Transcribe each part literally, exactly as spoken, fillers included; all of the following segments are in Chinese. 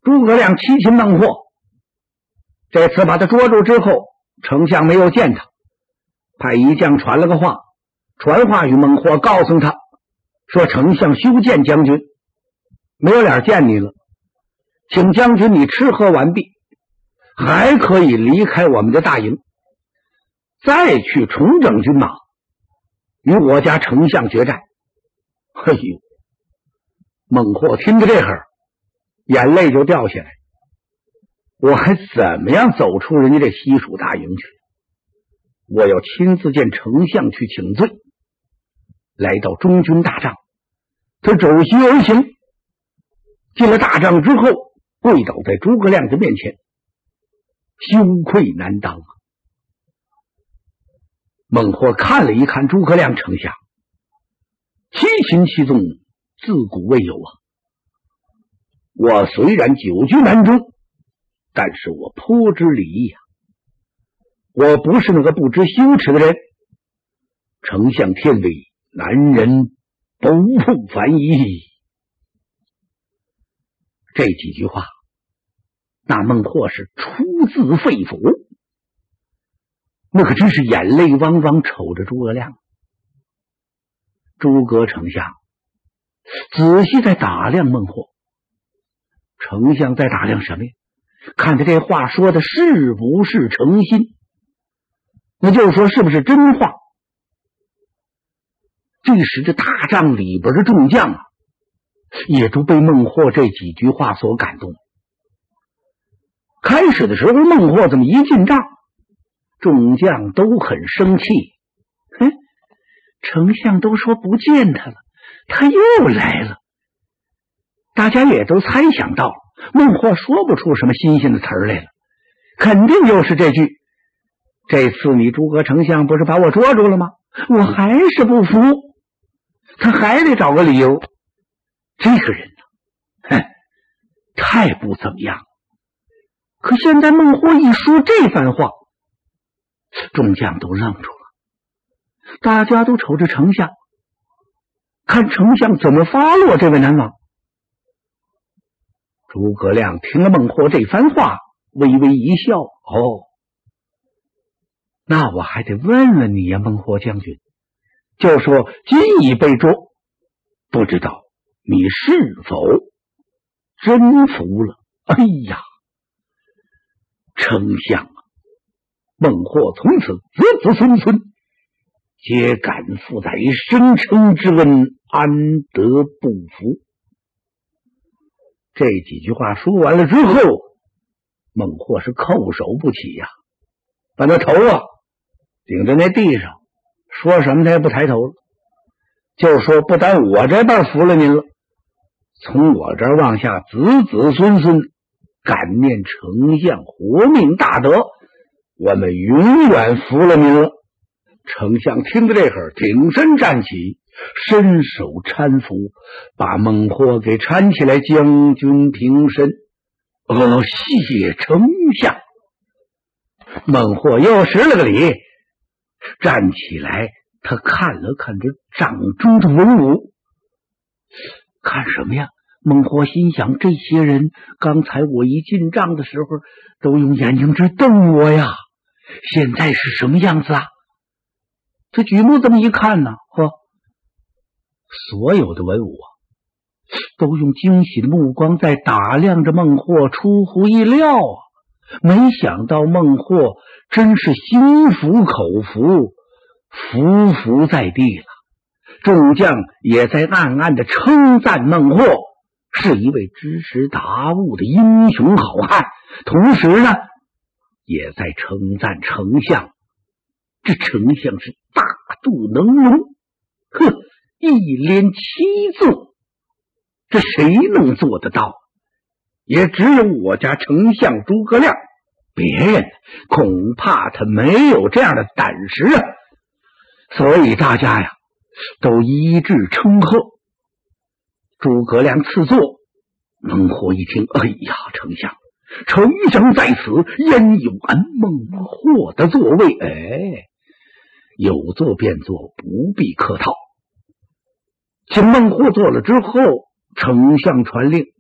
诸葛亮七擒孟获，这次把他捉住之后，丞相没有见他，派一将传了个话，传话与孟获，告诉他说丞相修见将军，没有脸见你了，请将军你吃喝完毕，还可以离开我们的大营，再去重整军马，与我家丞相决战。哎呦，孟获听着这会儿眼泪就掉下来，我还怎么样走出人家这西蜀大营去？我要亲自见丞相去请罪。来到中军大帐，他走席而行，进了大帐之后，跪倒在诸葛亮的面前，羞愧难当啊！孟获看了一看诸葛亮丞相，七擒七纵，自古未有啊！我虽然久居南中，但是我颇知礼义啊，我不是那个不知羞耻的人。丞相天威，南人不复反矣。这几句话，那孟获是出自肺腑，那可真是眼泪汪汪瞅着诸葛亮。诸葛丞相仔细在打量孟获，丞相在打量什么呀？看他这话说的是不是诚心，那就是说是不是真话。这时这大帐里边的众将啊，也都被孟获这几句话所感动。开始的时候孟获这么一进帐，众将都很生气，哼，丞相都说不见他了，他又来了。大家也都猜想到孟获说不出什么新鲜的词儿来了，肯定又是这句：这次你诸葛丞相不是把我捉住了吗？我还是不服，他还得找个理由。这个人呢，哼，太不怎么样了。可现在孟获一说这番话，众将都愣住了，大家都瞅着丞相，看丞相怎么发落这位南王。诸葛亮听了孟获这番话，微微一笑：哦，那我还得问问你呀，孟获将军，就说今已被捉，不知道你是否真服了？哎呀，丞相啊，孟获从此子子孙孙皆感负在生称之恩，安得不服？这几句话说完了之后，孟获是叩首不起呀、啊，把那头啊顶在那地上，说什么他也不抬头了，就说不但我这边服了您了，从我这儿往下子子孙孙感念丞相活命大德，我们永远服了您了。丞相听到这会儿，挺身站起，伸手搀扶，把孟获给搀起来，将军平身。哦，谢丞相。孟获又施了个礼，站起来，他看了看这帐中的文武，看什么呀？孟获心想，这些人刚才我一进帐的时候都用眼睛直瞪我呀，现在是什么样子啊？这举目这么一看呢，呵，所有的文武啊都用惊喜的目光在打量着孟获，出乎意料啊！没想到孟获真是心服口服，伏伏在地了。众将也在暗暗的称赞孟获是一位知识达悟的英雄好汉，同时呢也在称赞丞相，这丞相是大度能容，呵，一连七纵，这谁能做得到？也只有我家丞相诸葛亮，别人恐怕他没有这样的胆识啊。所以大家呀都一致称贺。诸葛亮赐座，孟获一听，哎呀，丞相，丞相在此，焉有俺孟获的座位？哎，有座便坐，不必客套。请孟获坐了之后，丞相传令，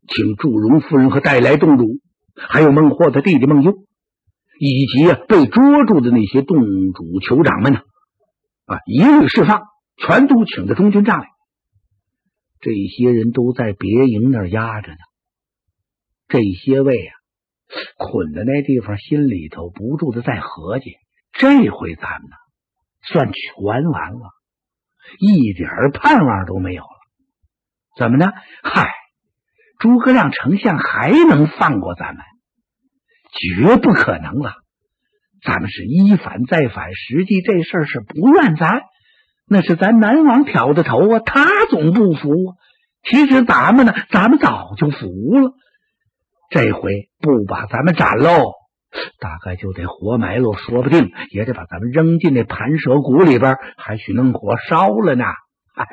请祝融夫人和带来洞主，还有孟获的弟弟孟优，以及啊被捉住的那些洞主酋长们呢，啊，一律释放，全都请到中军帐来。这些人都在别营那儿压着呢。这些位啊，捆在那地方，心里头不住的在合计：这回咱们呢，算全完了，一点盼望都没有了。怎么呢？嗨，诸葛亮丞相还能放过咱们？绝不可能了！咱们是一反再反，实际这事儿是不怨咱，那是咱南王挑的头啊，他总不服啊。其实咱们呢，咱们早就服了。这回不把咱们斩喽，大概就得活埋喽，说不定也得把咱们扔进那盘蛇谷里边，还许弄火烧了呢。哎，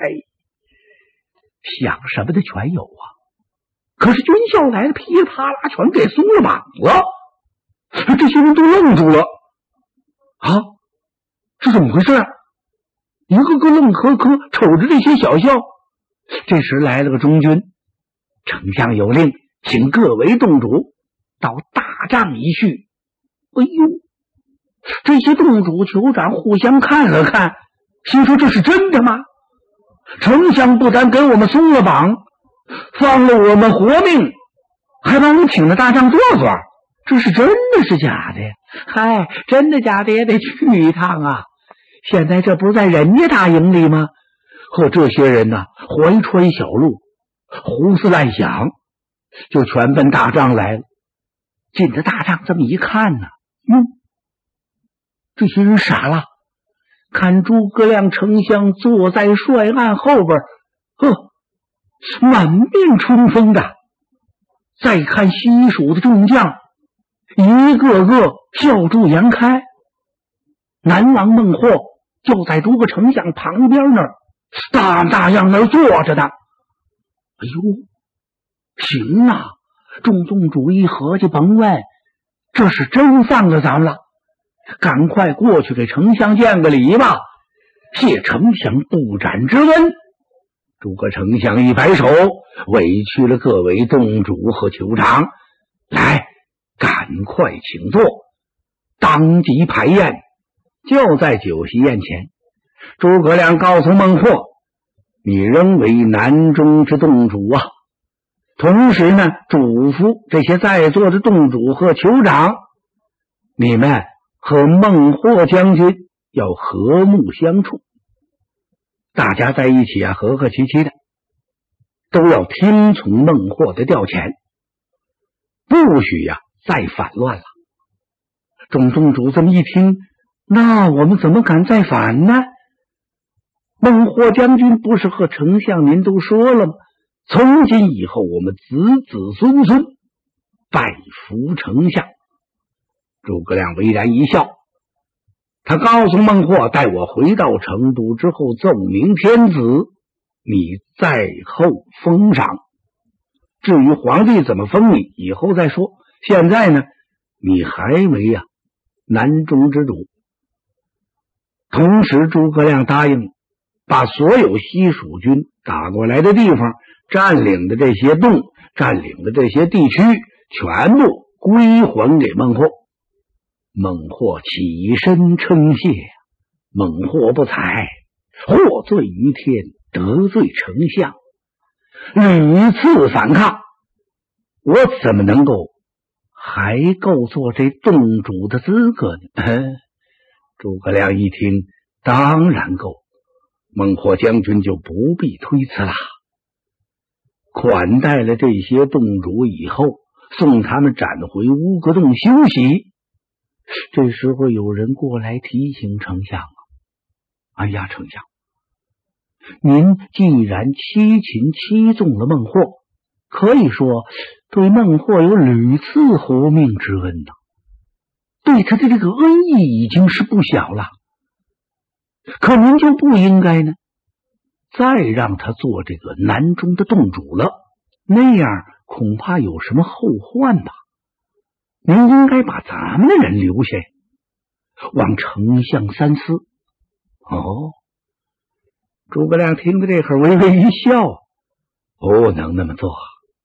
想什么的全有啊！可是军校来了，噼里啪啦全给松了绑了。这些人都愣住了啊！这怎么回事啊？一个个愣呵呵瞅着这些小校。这时来了个中军，丞相有令，请各为洞主到大帐一叙。哎呦，这些洞主酋长互相看了看，心说这是真的吗？丞相不但给我们松了绑，放了我们活命，还把我们请到大帐坐坐，这是真的是假的呀？嗨，真的假的也得去一趟啊！现在这不是在人家大营里吗？和这些人呢，怀揣小路，胡思乱想，就全奔大帐来了。进了大帐，这么一看呢，哟，这些人傻了，看诸葛亮丞相坐在帅案后边，呵，满面春风的。再看西蜀的众将，一个个笑逐颜开。南王孟获就在诸葛丞相旁边那儿，大大样那儿坐着的。哎呦，行啊！众宗主一合计，甭问，这是真放了咱们了，赶快过去给丞相见个礼吧，谢丞相不斩之恩。诸葛丞相一摆手，委屈了各位洞主和酋长，来，赶快请坐。当即排宴，就在酒席宴前，诸葛亮告诉孟获，你仍为南中之洞主啊。同时呢，嘱咐这些在座的洞主和酋长，你们和孟获将军要和睦相处，大家在一起啊，和和气气的，都要听从孟获的调遣，不许呀、啊、再反乱了。众宗主这么一听，那我们怎么敢再反呢？孟获将军不是和丞相您都说了吗？从今以后，我们子子孙孙拜服丞相。诸葛亮微然一笑，他告诉孟获，待我回到成都之后，奏明天子，你在后封赏。至于皇帝怎么封你，以后再说。现在呢，你还为啊南中之主。同时，诸葛亮答应把所有西蜀军打过来的地方，占领的这些洞，占领的这些地区，全部归还给孟获。孟获起身称谢，孟获不才，获罪于天，得罪丞相，屡次反抗，我怎么能够还够做这洞主的资格呢？诸葛亮一听，当然够，孟获将军就不必推辞啦。款待了这些洞主以后，送他们斩回乌阁洞休息。这时候有人过来提醒丞相啊，哎呀，丞相，您既然七擒七纵了孟获，可以说对孟获有屡次活命之恩呐、啊，对他的这个恩义已经是不小了。可您就不应该呢，再让他做这个南中的洞主了，那样恐怕有什么后患吧。您应该把咱们的人留下。望丞相三思。哦，诸葛亮听到这会儿微微一笑，不能那么做。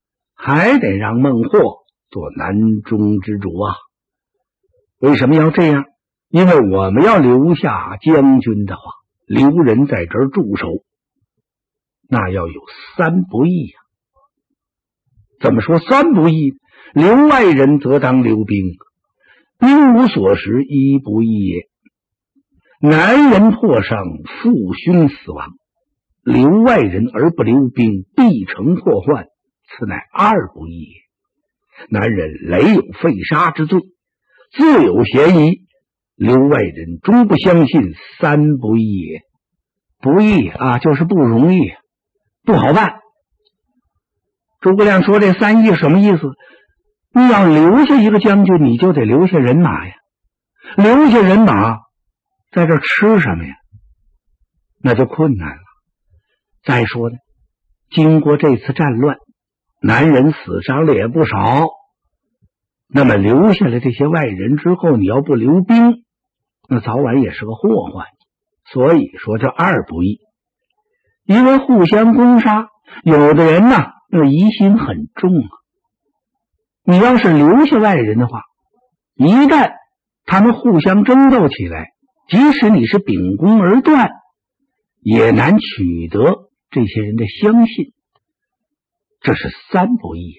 还得让孟获做南中之主啊。为什么要这样？因为我们要留下将军的话，留人在这儿驻守，那要有三不义呀、啊。怎么说三不义？留外人则当留兵，兵无所食，一不义也。男人破伤，父兄死亡，留外人而不留兵，必成祸患，此乃二不义也。男人累有废杀之罪，自有嫌疑，留外人终不相信，三不义也。不义啊，就是不容易，不好办。诸葛亮说这三义什么意思？你要留下一个将军，你就得留下人马呀，留下人马在这吃什么呀？那就困难了。再说呢，经过这次战乱，男人死伤了也不少，那么留下来这些外人之后，你要不留兵，那早晚也是个祸患。所以说叫二不义。因为互相攻杀，有的人呢那疑心很重啊。你要是留下外人的话，一旦他们互相争斗起来，即使你是秉公而断，也难取得这些人的相信。这是三不义啊。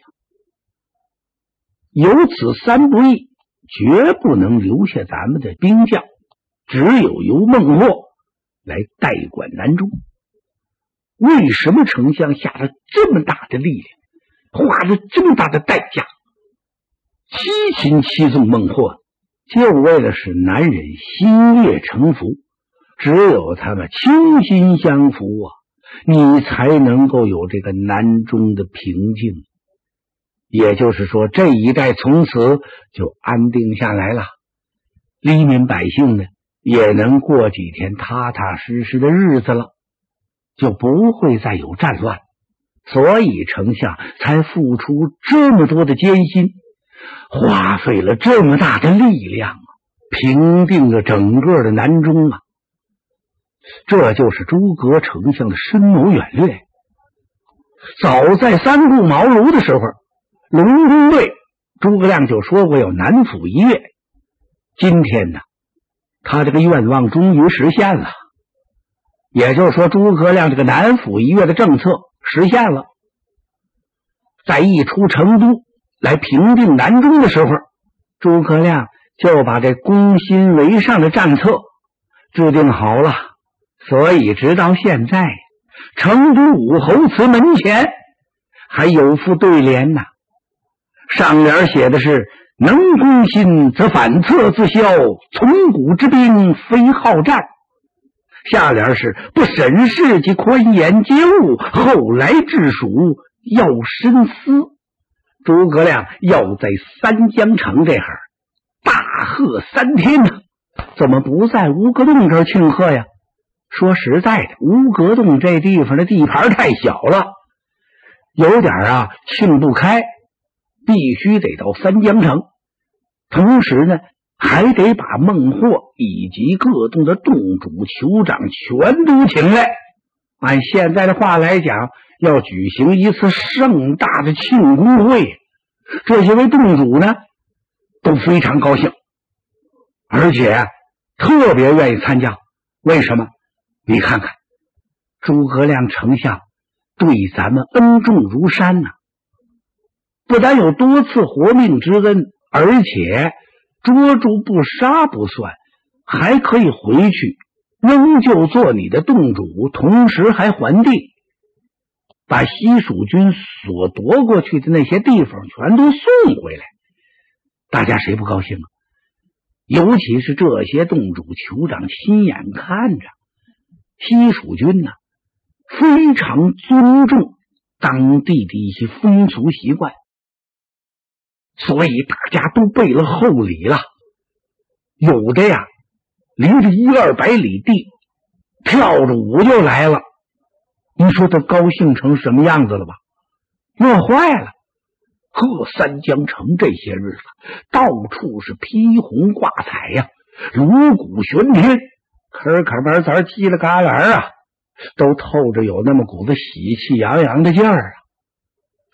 有此三不义，绝不能留下咱们的兵将，只有由孟获来代管南中。为什么丞相下了这么大的力量，花了这么大的代价，七擒七纵孟获，就为了使男人心悦诚服。只有他们倾心相服啊，你才能够有这个南中的平静。也就是说，这一代从此就安定下来了，黎民百姓呢也能过几天踏踏实实的日子了，就不会再有战乱。所以丞相才付出这么多的艰辛，花费了这么大的力量啊，平定了整个的南中啊。这就是诸葛丞相的深谋远略。早在三顾茅庐的时候，隆中对诸葛亮就说过要南府一越。今天呢，他这个愿望终于实现了。也就是说，诸葛亮这个南府一越的政策实现了。在一出成都来平定南中的时候，诸葛亮就把这攻心为上的战策制定好了。所以直到现在，成都武侯祠门前还有副对联呢，上联写的是能攻心则反侧自消，从古之兵非好战。下联是不审视及宽严皆误，后来治蜀要深思。诸葛亮要在三江城这儿大贺三天呢，怎么不在乌阁洞这儿庆贺呀？说实在的，乌阁洞这地方的地盘太小了，有点啊庆不开，必须得到三江城。同时呢，还得把孟获以及各洞的洞主酋长全都请来，按现在的话来讲，要举行一次盛大的庆功会。这些位洞主呢都非常高兴，而且特别愿意参加。为什么？你看看诸葛亮丞相对咱们恩重如山呐、啊，不但有多次活命之恩，而且捉住不杀不算，还可以回去仍旧做你的洞主，同时还还地，把西蜀军所夺过去的那些地方全都送回来。大家谁不高兴啊？尤其是这些洞主酋长亲眼看着西蜀军呢、啊，非常尊重当地的一些风俗习惯，所以大家都备了厚礼了。有的呀离着一二百里地跳着舞就来了，你说他高兴成什么样子了吧？乐坏了。贺三江城这些日子到处是披红挂彩呀，锣鼓喧天，可可门咱叽了嘎啦啊，都透着有那么股子喜气洋洋的劲儿啊。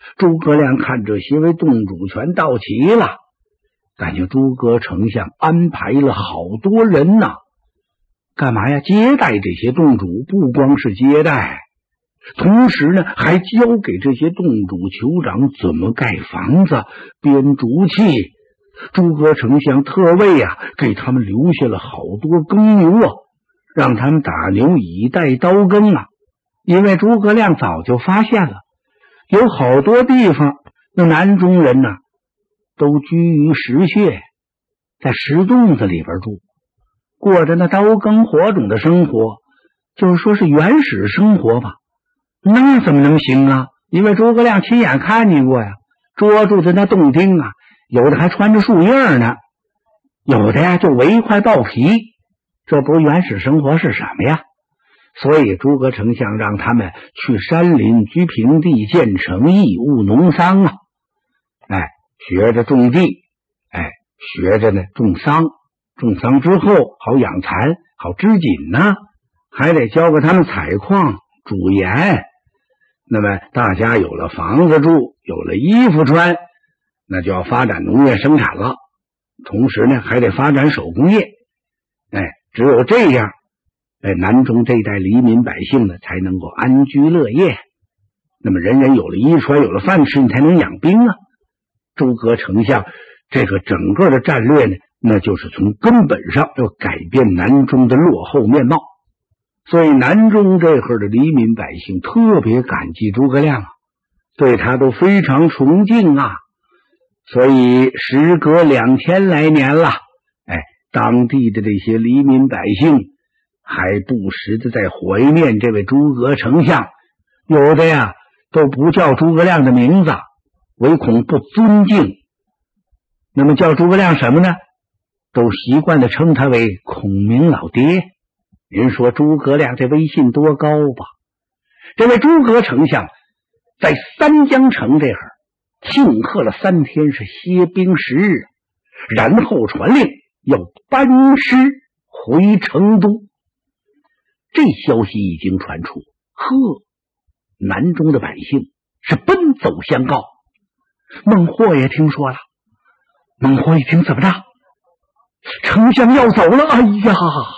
诸葛亮看这些位洞主全到齐了，感觉诸葛丞相安排了好多人呐、啊，干嘛呀？接待这些洞主，不光是接待，同时呢，还教给这些洞主酋长怎么盖房子、编竹器。诸葛丞相特为啊，给他们留下了好多耕牛啊，让他们打牛以待刀耕啊。因为诸葛亮早就发现了，有好多地方那南中人呢、啊，都居于石穴，在石洞子里边住，过着那刀耕火种的生活，就是说是原始生活吧。那怎么能行啊？因为诸葛亮亲眼看见过呀，捉住的那洞丁啊，有的还穿着树叶呢，有的呀就围一块豹皮，这不原始生活是什么呀？所以诸葛丞相让他们去山林居平地，建城义务农桑啊，哎，学着种地，哎，学着呢种桑，种桑之后好养蚕，好织锦呢，还得教给他们采矿、煮盐。那么大家有了房子住，有了衣服穿，那就要发展农业生产了。同时呢，还得发展手工业。哎，只有这样，哎，南中这一代黎民百姓呢，才能够安居乐业。那么人人有了衣穿，有了饭吃，你才能养兵啊。诸葛丞相这个整个的战略呢，那就是从根本上要改变南中的落后面貌。所以南中这会儿的黎民百姓特别感激诸葛亮啊，对他都非常崇敬啊。所以时隔两千来年了，哎，当地的这些黎民百姓还不时的在怀念这位诸葛丞相，有的呀都不叫诸葛亮的名字，唯恐不尊敬。那么叫诸葛亮什么呢？都习惯的称他为孔明老爹。您说诸葛亮这威信多高吧？这位诸葛丞相在三江城这会儿庆贺了三天，是歇兵十日，然后传令要班师回成都。这消息一经传出，呵，南中的百姓是奔走相告。孟获也听说了，孟获一听怎么着？丞相要走了！哎呀！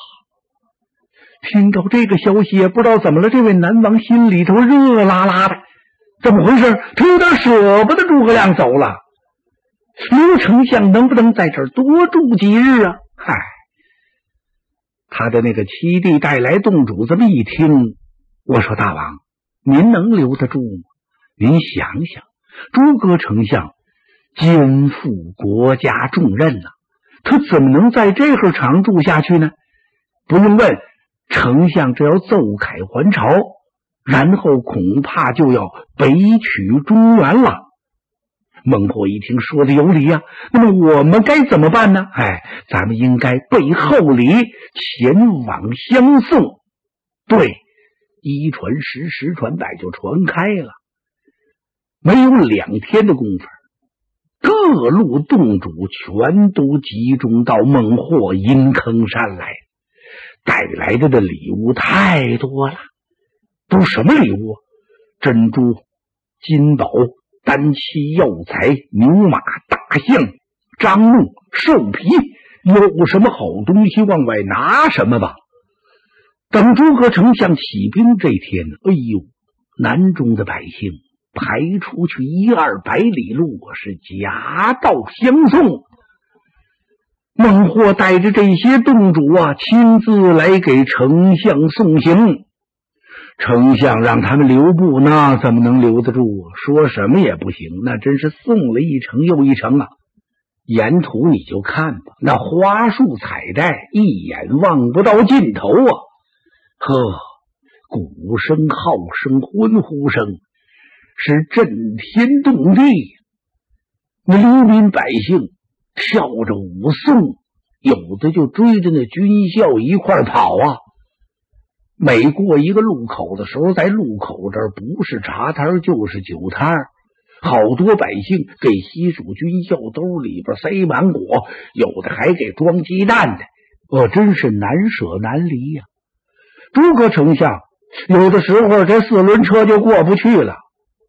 听到这个消息，也不知道怎么了，这位南王心里头热辣辣的，怎么回事？他有点舍不得诸葛亮走了。刘丞相能不能在这儿多住几日啊？嗨，他的那个七弟带来洞主这么一听，我说大王，您能留得住吗？您想想，诸葛丞相肩负国家重任啊，他怎么能在这会儿常住下去呢？不用问，丞相这要奏凯还朝，然后恐怕就要北取中原了。孟获一听说的有理啊，那么我们该怎么办呢？哎，咱们应该备厚礼，前往相送。对，一传十，十传百，就传开了。没有两天的功夫，各路洞主全都集中到孟获阴坑山来，带来的的礼物太多了。都什么礼物？珍珠、金宝、丹漆、药材、牛马、大象、樟木、兽皮，有什么好东西往外拿什么吧。等诸葛丞相起兵这天，哎呦，南中的百姓排出去一二百里路，是夹道相送。孟获带着这些洞主啊，亲自来给丞相送行。丞相让他们留步，那怎么能留得住啊？说什么也不行，那真是送了一程又一程啊。沿途你就看吧，那花树彩带一眼望不到尽头啊。呵，鼓声、号声、欢呼声是震天动地，那黎民百姓跳着舞颂，有的就追着那军校一块跑啊。每过一个路口的时候，在路口这儿不是茶摊就是酒摊，好多百姓给西蜀军校兜里边塞满果，有的还给装鸡蛋的，呃，真是难舍难离呀、啊。诸葛丞相有的时候这四轮车就过不去了，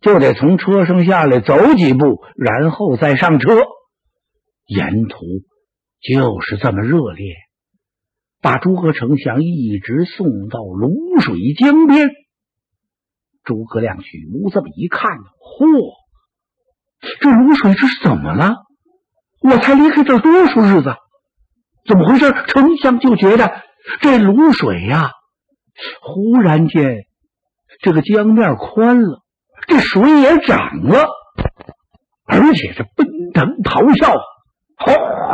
就得从车上下来走几步，然后再上车。沿途就是这么热烈，把诸葛丞相一直送到泸水江边。诸葛亮举目这么一看，嚯，这泸水这是怎么了？我才离开这多少日子，怎么回事？丞相就觉得这泸水呀、啊，忽然间这个江面宽了，这水也涨了，而且是奔腾咆哮。哗！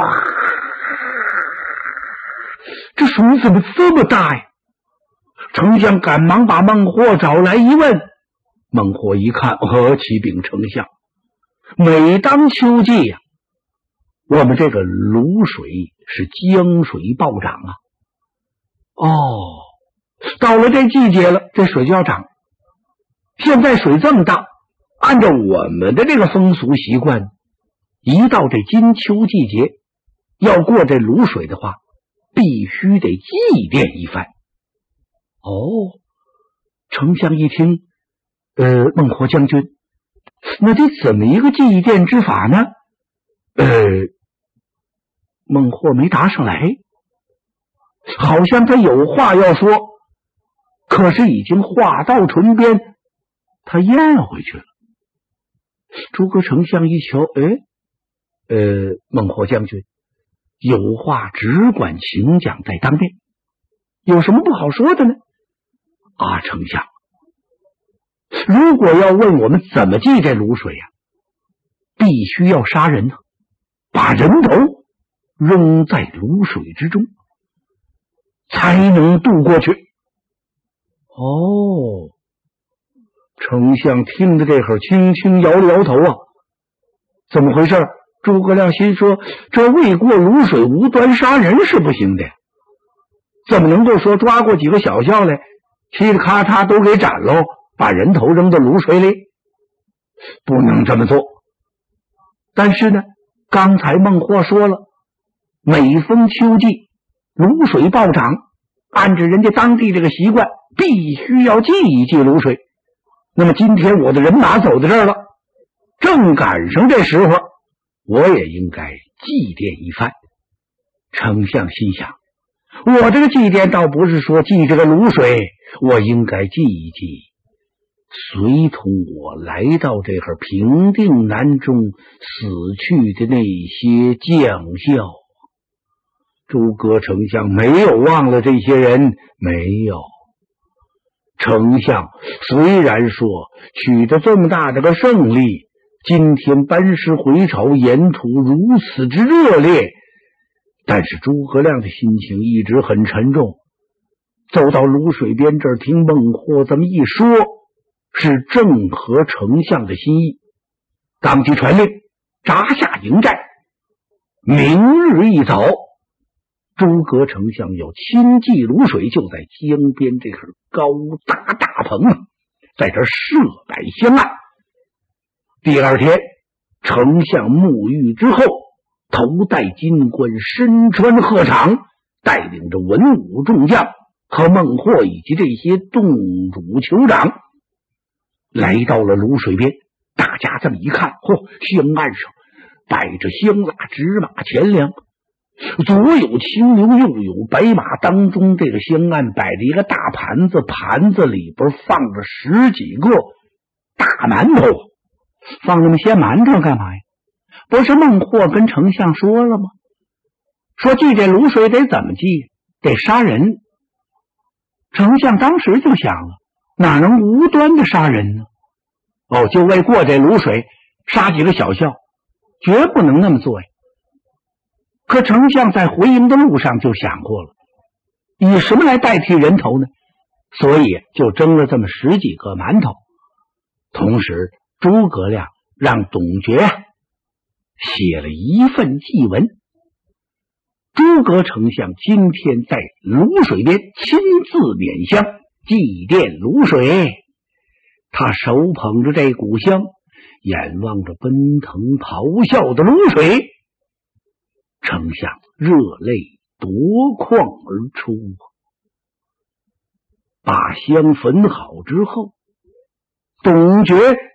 这水怎么这么大呀？丞相赶忙把孟获找来一问，孟获一看，呃，启禀丞相，每当秋季呀、啊，我们这个泸水是江水暴涨啊。哦，到了这季节了，这水就要涨。现在水这么大，按照我们的这个风俗习惯，一到这金秋季节，要过这泸水的话，必须得祭奠一番。哦，丞相一听，呃，孟获将军，那得怎么一个祭奠之法呢？呃，孟获没答上来，好像他有话要说，可是已经话到唇边，他咽回去了。诸葛丞相一瞧，哎，呃，孟获将军，有话只管请讲在当面，有什么不好说的呢？啊，丞相，如果要问我们怎么祭这泸水呀、啊，必须要杀人呢、啊，把人头扔在泸水之中，才能渡过去。哦，丞相听着这会儿，轻轻摇了摇头啊，怎么回事？诸葛亮心说，这未过泸水无端杀人是不行的，怎么能够说抓过几个小校来，嘁哩咔嚓都给斩喽，把人头扔到泸水里？不能这么做。但是呢，刚才孟获说了，每逢秋季泸水暴涨，按照人家当地这个习惯，必须要祭一祭泸水。那么今天我的人马走到这儿了，正赶上这时候，我也应该祭奠一番。丞相心想，我这个祭奠倒不是说祭这个泸水，我应该祭一祭随同我来到这会平定南中死去的那些将校。诸葛丞相没有忘了这些人，没有。丞相虽然说取得这么大的个胜利，今天班师回朝，沿途如此之热烈，但是诸葛亮的心情一直很沉重。走到泸水边这儿，听孟获这么一说，是正合丞相的心意，当即传令扎下营寨。明日一早，诸葛丞相要亲祭泸水，就在江边这块高搭大棚啊，在这设摆香案。第二天，丞相沐浴之后，头戴金冠，身穿鹤氅，带领着文武众将和孟获以及这些洞主酋长，来到了泸水边。大家这么一看，嚯，香案上摆着香蜡、纸马、钱粮，左有青牛，右有白马，当中这个香案摆着一个大盘子，盘子里边放着十几个大馒头。放那么些馒头干嘛呀？不是孟获跟丞相说了吗？说祭这泸水得怎么祭？得杀人。丞相当时就想了，哪能无端的杀人呢？哦，就为过这泸水杀几个小校，绝不能那么做呀。可丞相在回营的路上就想过了，以什么来代替人头呢？所以就蒸了这么十几个馒头。同时诸葛亮让董厥写了一份祭文，诸葛丞相今天在泸水边亲自捻香祭奠泸水。他手捧着这股香，眼望着奔腾咆哮的泸水，丞相热泪夺眶而出。把香焚好之后，董厥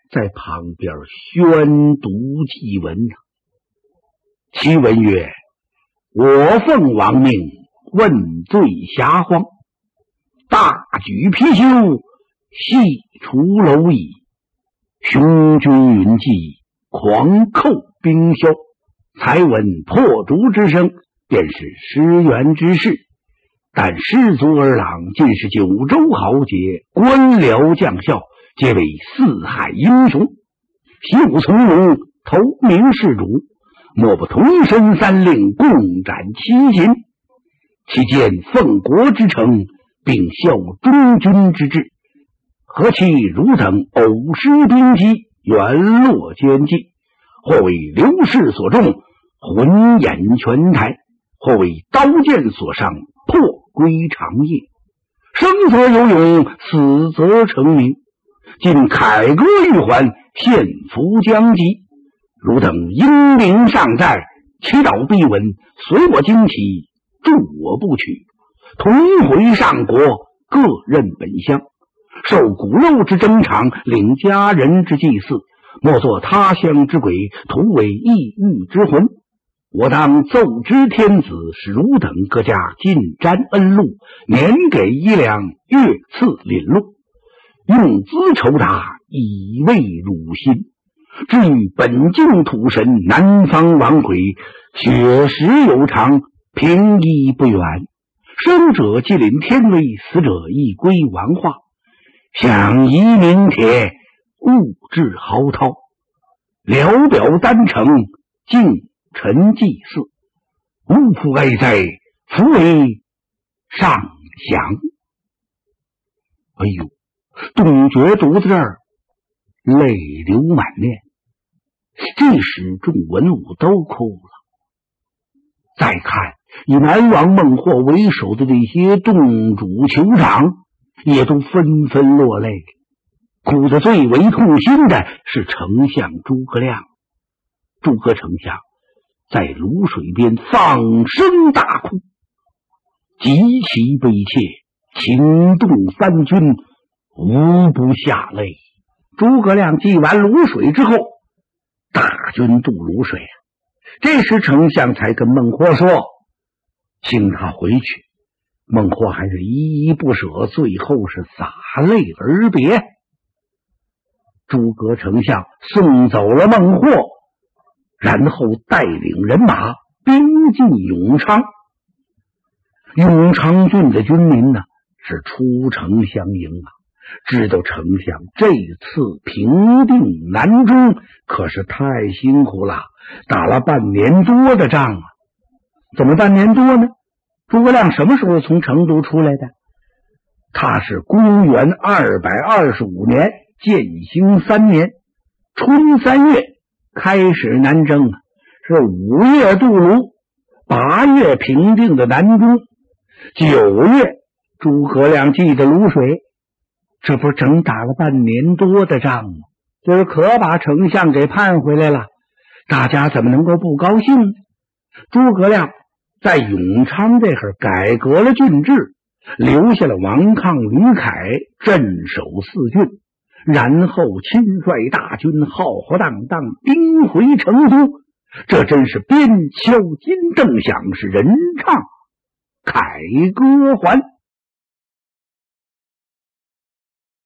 在旁边宣读祭文啊。其文曰：我奉王命，问罪遐荒，大举貔貅，细除蝼蚁，雄军云集，狂寇兵消。才闻破竹之声，便是失援之事。但士卒儿郎，尽是九州豪杰，官僚将校，皆为四海英雄。习武从戎，投名士主，莫不同身三令，共斩七擒。其间奉国之诚，并效忠君之志，何其汝等偶失兵机，原落奸计，或为流士所中，魂掩泉台；或为刀剑所伤，破归长夜。生则有勇，死则成名。今凯歌欲还，献俘将及。汝等英名尚在，祈祷必稳，随我旌旗，助我不取，同回上国，各任本乡，受骨肉之征场，领家人之祭祀，莫作他乡之鬼，徒为异域之魂。我当奏知天子，使汝等各家尽沾恩禄，年给衣粮，月赐廪禄，用资酬答，以慰汝心。至于本境土神，南方王魁，血食有常，平易不远。生者既领天威，死者亦归王化。想移名帖，物质豪涛，聊表丹城，敬臣祭祀，无复哀哉，弗为上降。哎呦，董厥读到这儿，泪流满面。这时众文武都哭了。再看以南王孟获为首的这些洞主酋长，也都纷纷落泪。哭得最为痛心的是丞相诸葛亮。诸葛丞相在泸水边放声大哭，极其悲切，情动三军，无不下泪。诸葛亮祭完泸水之后，大军渡泸水啊。这时丞相才跟孟获说，请他回去。孟获还是依依不舍，最后是洒泪而别。诸葛丞相送走了孟获，然后带领人马兵进永昌。永昌郡的军民呢，是出城相迎啊。知道丞相这次平定南中可是太辛苦了，打了半年多的仗啊。怎么半年多呢？诸葛亮什么时候从成都出来的？他是公元二百二十五年建兴三年春三月开始南征啊，是五月渡泸，八月平定的南中，九月诸葛亮记的泸水。这不整打了半年多的仗吗？就是可把丞相给盼回来了，大家怎么能够不高兴呢？诸葛亮在永昌这会儿改革了郡制，留下了王抗、吕凯镇守四郡，然后亲率大军浩浩荡荡兵回成都。这真是边敲金镫响，是人唱凯歌还。